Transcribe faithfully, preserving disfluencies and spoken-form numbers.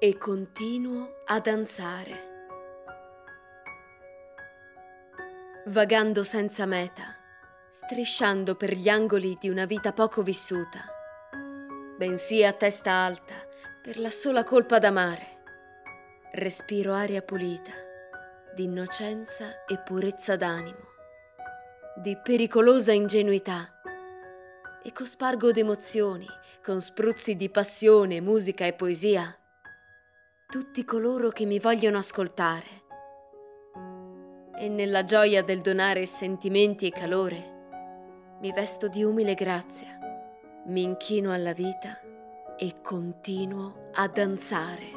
e continuo a danzare. Vagando senza meta, strisciando per gli angoli di una vita poco vissuta, bensì a testa alta per la sola colpa d'amare, respiro aria pulita di innocenza e purezza d'animo, di pericolosa ingenuità, e cospargo d'emozioni con spruzzi di passione, musica e poesia tutti coloro che mi vogliono ascoltare. E nella gioia del donare sentimenti e calore mi vesto di umile grazia, mi inchino alla vita e continuo a danzare.